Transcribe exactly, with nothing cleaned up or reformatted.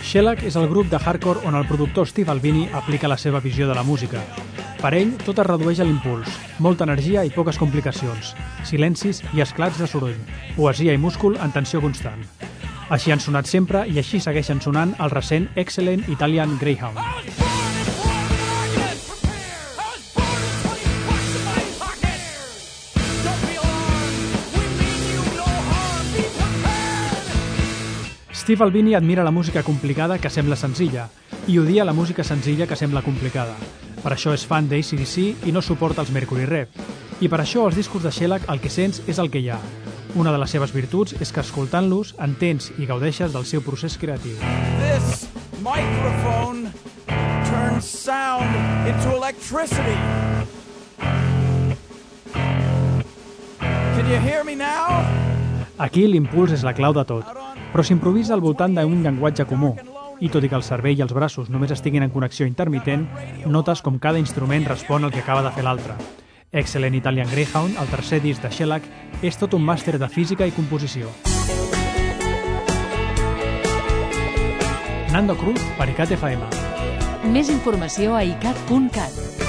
Shellac és el grup de hardcore on el productor Steve Albini aplica la seva visió de la música. Per ell, tot es redueix a l'impuls, molta energia i poques complicacions, silencis i esclats de soroll, poesia i múscul en tensió constant. Així han sonat sempre i així segueixen sonant el recent Excellent Italian Greyhound. Steve Albini admira la música complicada que sembla senzilla i odia la música senzilla que sembla complicada. Per això és fan d'A C D C i no suporta els Mercury Rev. I per això als discos de Shellac el que sents és el que hi ha. Una de les seves virtuts és que escoltant-los entens i gaudeixes del seu procés creatiu. This microphone turns sound into electricity. Can you hear me now? Aquí l'impuls és la clau de tot, però s'improvisa al voltant d'un llenguatge comú. I tot i que el cervell i els braços només estiguin en connexió intermitent, notes com cada instrument respon al que acaba de fer l'altre. Excellent Italian Greyhound, el tercer disc de Shellac, és tot un màster de física i composició. Nando Cruz per ICAT F M. Més informació a icat punt cat.